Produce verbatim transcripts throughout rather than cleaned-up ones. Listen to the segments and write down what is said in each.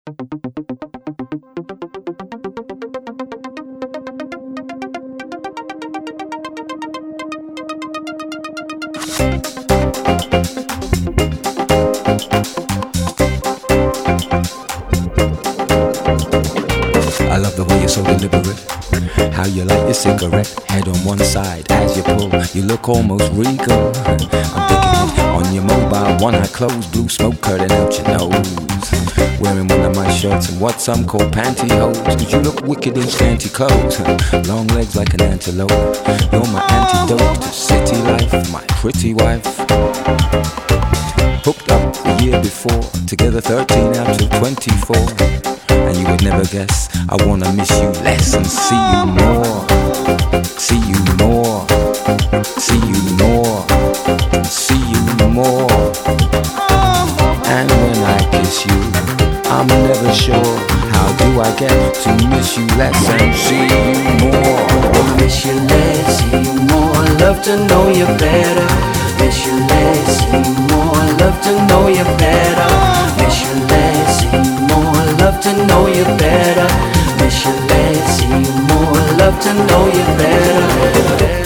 I love the way you're so deliberate. How you light your cigarette, head on one side as you pull. You look almost regal. I'm thinking it on your mobile, one eye closed, blue smoke curtain out your nose. Wearing one of my shirts and what some call pantyhose, cause you look wicked in scanty clothes. Long legs like an antelope. You're my antidote to city life, my pretty wife. Hooked up the year before, together thirteen out of twenty-four. And you would never guess I wanna miss you less and see you more. See you more. See you more. See you more. And when I kiss you, I'm never sure how do I get to miss you less and see you more. Miss you less, see you more. Love to know you better. Miss you less, see you more. Love to know you better. Miss you less, see you more. Love to know you better. Miss you less, see you more. Love to know you better.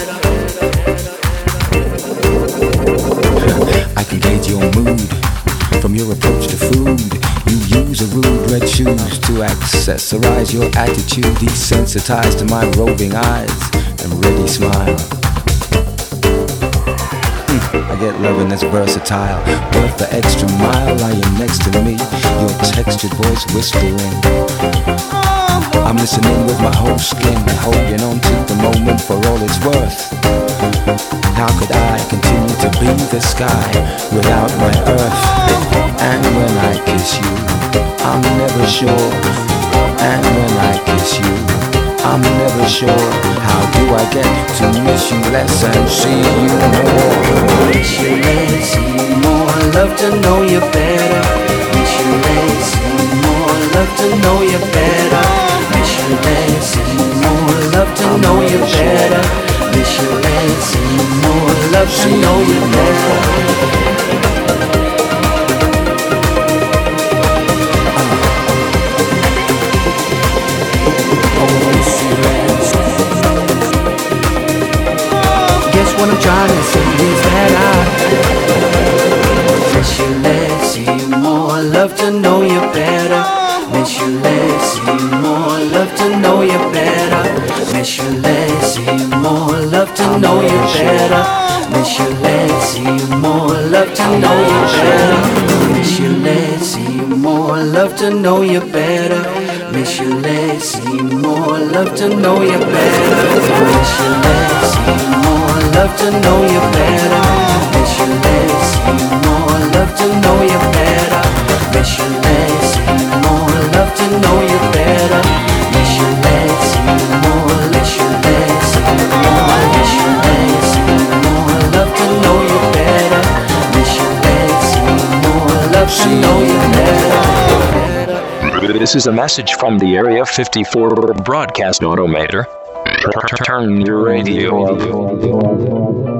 I can gauge your mood from your approach to food. You use a rude red shoes to accessorize your attitude. Desensitized to my roving eyes and ready smile. I get loving that's versatile, worth the extra mile. Lying next to me, your textured voice whispering. I'm listening with my whole skin, holding on to the moment for all it's worth. How could I continue to be the sky without my earth? And when I kiss you, I'm never sure. And when I kiss you, I'm never sure. How do I get to miss you less and see you more? Miss you less, see you more. Love to know you better. Miss you less, see you more. Love to know you better. Miss you less, see you more. Love to know you better. Miss you less, see you more. Love to know you better. What I'm trying to say is that I miss you less, see you more. Love to know you better. Miss you less, see you more. Love to know you better. Miss you less, see you more. Love to know you better. Miss you less, see you more. Love to know you better. Miss you less, see you more. Love to know you better. Miss you less, see you more. Love to know you better. Miss you less, see you more. Love to know you better. Miss you less, see you more. Love to know you better. Miss you less, see you more. Love to know you better. Miss you less, see you more. Miss you less, see you more. Miss you less, see you more. Love to know you better. Miss you less, see you more. Love to know you better. This is a message from the Area fifty-four broadcast automator. Turn your radio up.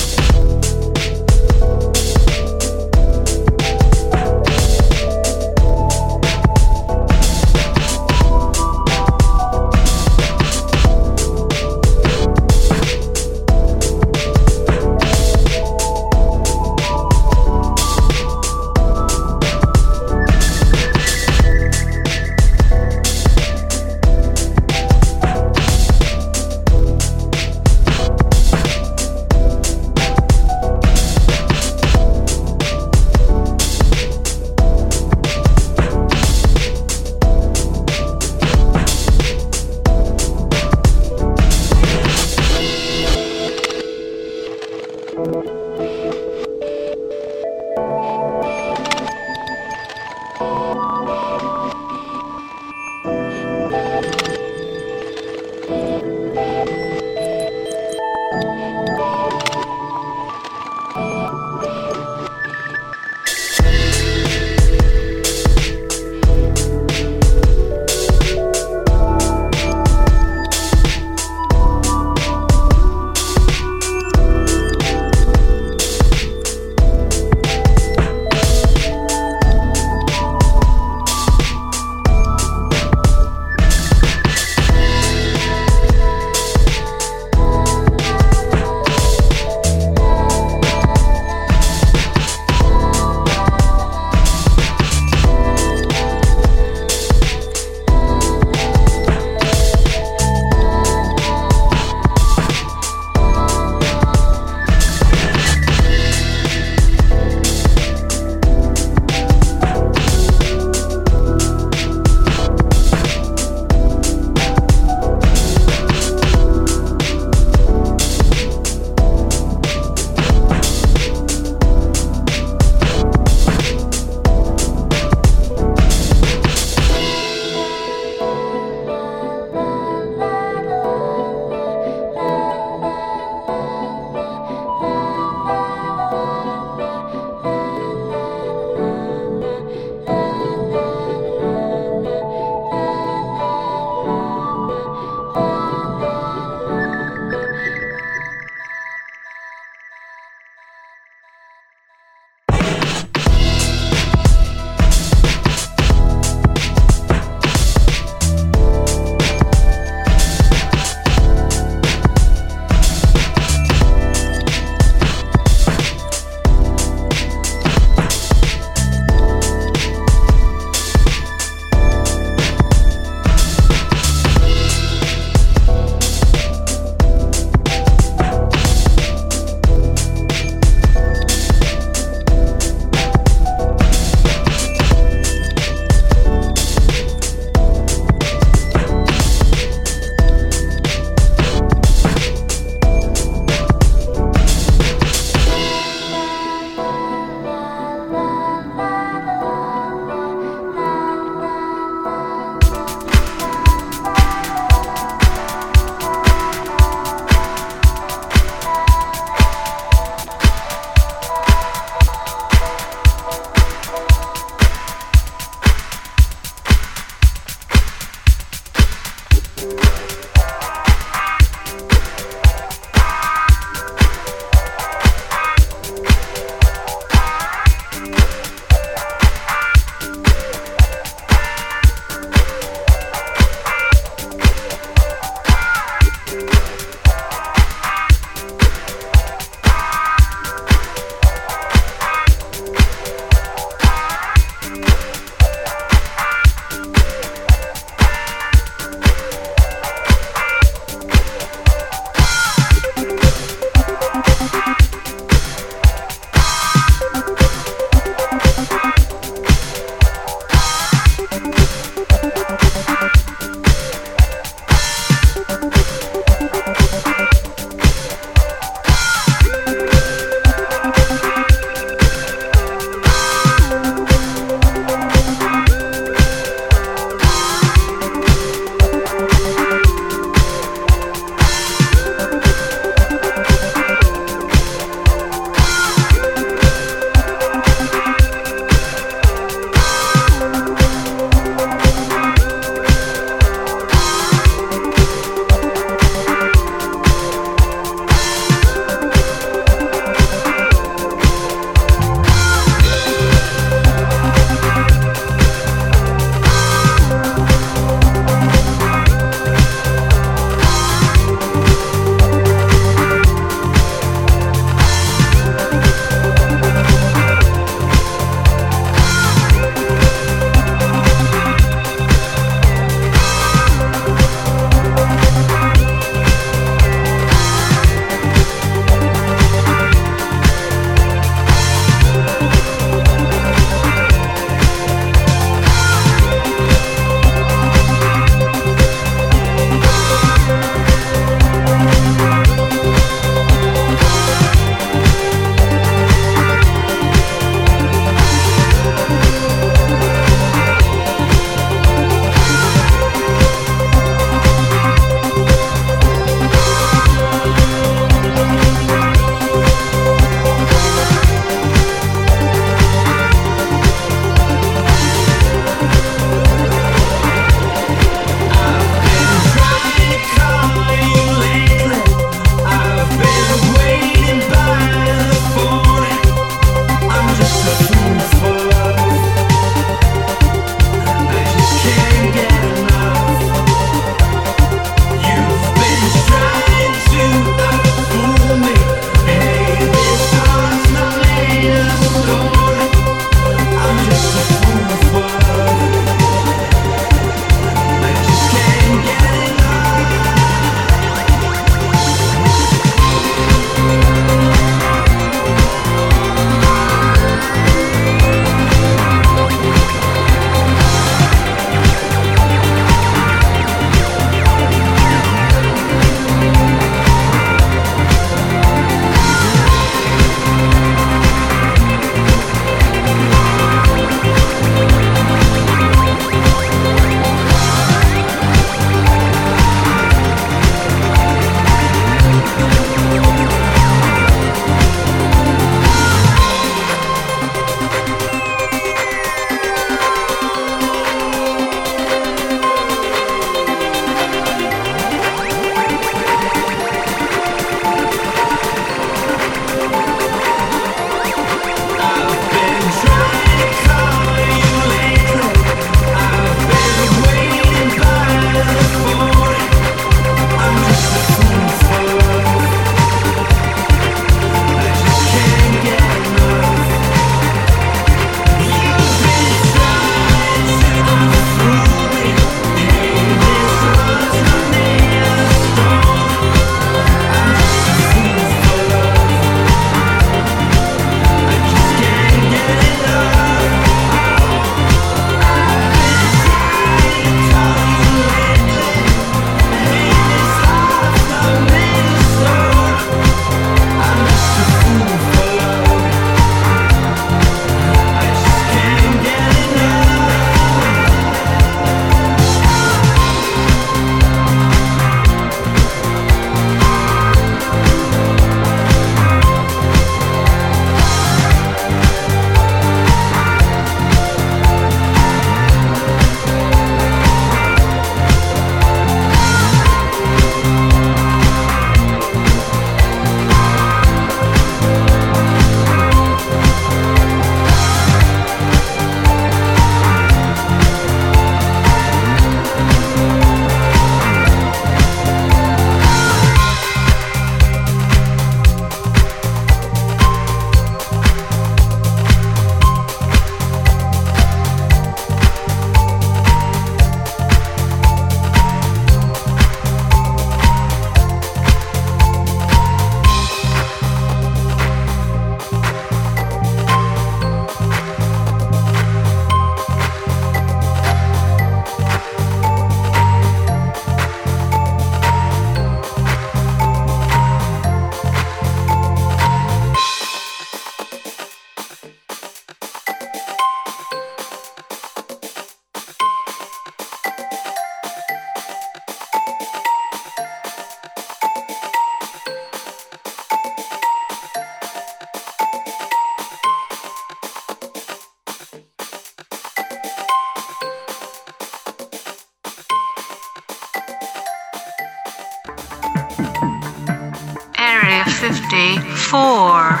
fifty-four,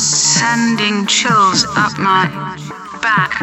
sending chills up my back.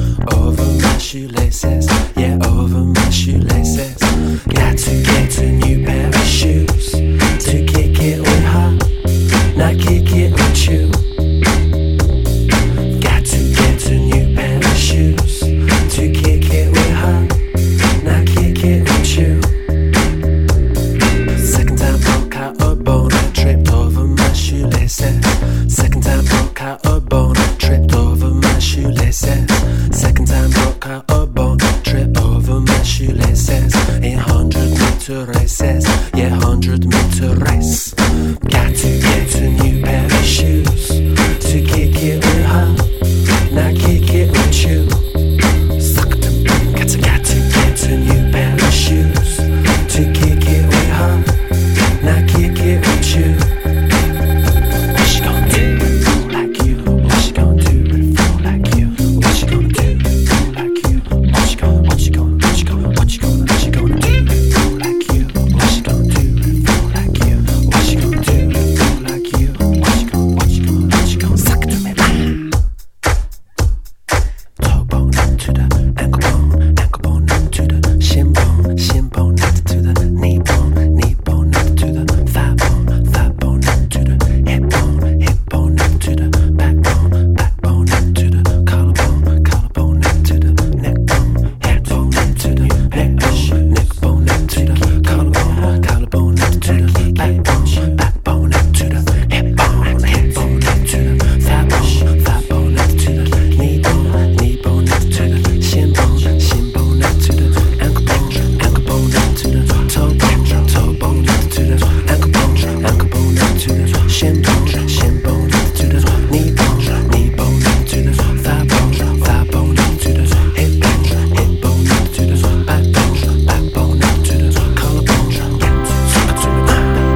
shoelaces, yeah, over my shoelaces. Got to get a new meter races, yeah, hundred meter race. Got to get a new pair of shoes to kick it with her. Now kick it with you. Suck them. Got to, got to get a new pair of shoes to kick it with her. Now kick it with you. What she gonna do like you? What she gonna do feel like you? What she gonna do like you? What she gonna, what she gonna, what she gonna, what she gonna, what she gonna do like you? What she gonna do feel like you? What she gonna do feel like you? What she gonna, what she gonna, what she gonna suck to me? Toe bone to the ankle bone, ankle bone to the shin bone, shin bone to the knee bone, knee bone to the thigh bone, thigh bone to the hip bone, hip bone to the backbone, backbone to the collarbone, collarbone to the neck bone, head bone to the neck bone, neck bone to the collarbone, collarbone to the backbone, backbone to the hip bone, hip bone to the thigh bone, thigh bone to the knee bone, knee bone to the shin bone, shin bone to the ankle bone, ankle bone to the toe bone, toe bone to the ankle bone, ankle bone to the shin bone, shin bone to the knee bone, knee bone to the thigh bone, thigh bone to the hip bone, hip bone to the backbone, backbone to the collarbone. Suck to the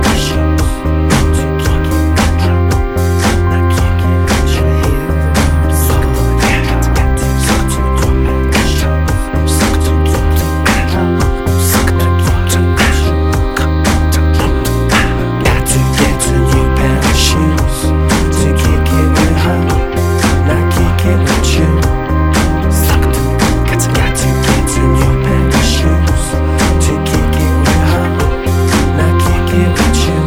got to get a new pair of shoes to kick it with her. Now kick it with you. Suck to, got to, got to get a new pair of shoes to kick it with her. Now kick it with you.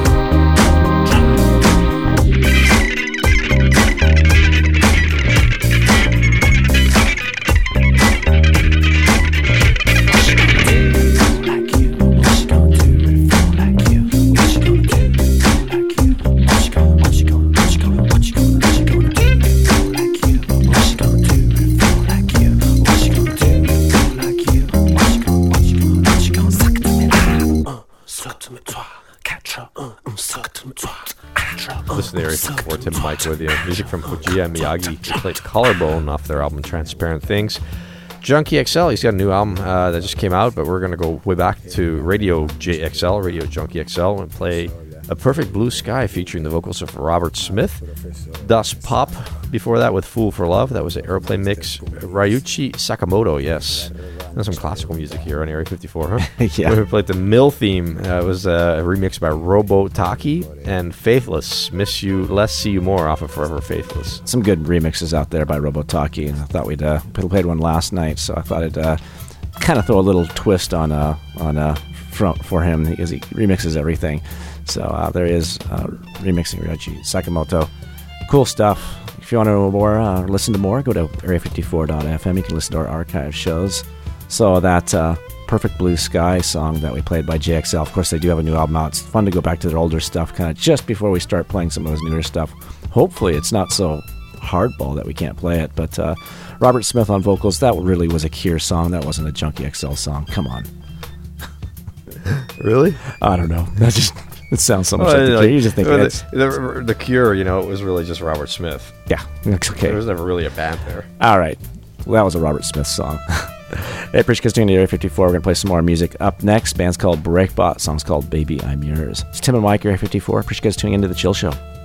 Like you, what she gonna do feel like you? What she gonna do like you? What she gonna, what she gonna, what she gonna, what she gonna, what she gonna do like you? What she gonna do feel like you? What she gonna do like you? What she gonna, what she gonna, what she gonna suck to me? Uh, suck to me, catch her, uh, uh, suck to me, catch her. uh, Listen to Area fifty-four, Tim and Mike with you. Music from Fujiya and Miyagi. They played Collarbone off their album Transparent Things. Junkie X L, he's got a new album uh, that just came out, but we're going to go way back to Radio J X L, Radio Junkie X L, and play A Perfect Blue Sky featuring the vocals of Robert Smith. Das Pop, before that with Fool for Love. That was an airplane mix. Ryuichi Sakamoto, yes. There's some classical music here on Area fifty-four, huh? Yeah. We played the Mill theme. Uh, it was uh, a remix by Robo Taki and Faithless. Miss You Less, See You More off of Forever Faithless. Some good remixes out there by Robotaki, and I thought we'd uh, played one last night, so I thought I'd uh, kind of throw a little twist on uh, on uh, front for him because he remixes everything. So uh, there is uh, remixing Ryuichi Sakamoto. Cool stuff. If you want to know more, uh, listen to more, go to area fifty-four dot f m. You can listen to our archive shows. So that uh, Perfect Blue Sky song that we played by J X L, of course they do have a new album out. It's fun to go back to their older stuff kind of just before we start playing some of those newer stuff. Hopefully it's not so hardball that we can't play it. But uh, Robert Smith on vocals, that really was a Cure song. That wasn't a Junkie X L song. Come on. Really? I don't know. That just... It sounds so much Well, like the like, Cure. You just think well, it's... the, the, the Cure, you know, it was really just Robert Smith. Yeah, it's okay. There was never really a band there. All right. Well, that was a Robert Smith song. Hey, appreciate you tuning in to Area fifty-four. We're going to play some more music. Up next, band's called Breakbot. Song's called Baby I'm Yours. It's Tim and Mike, Area fifty-four. Appreciate you guys tuning into The Chill Show.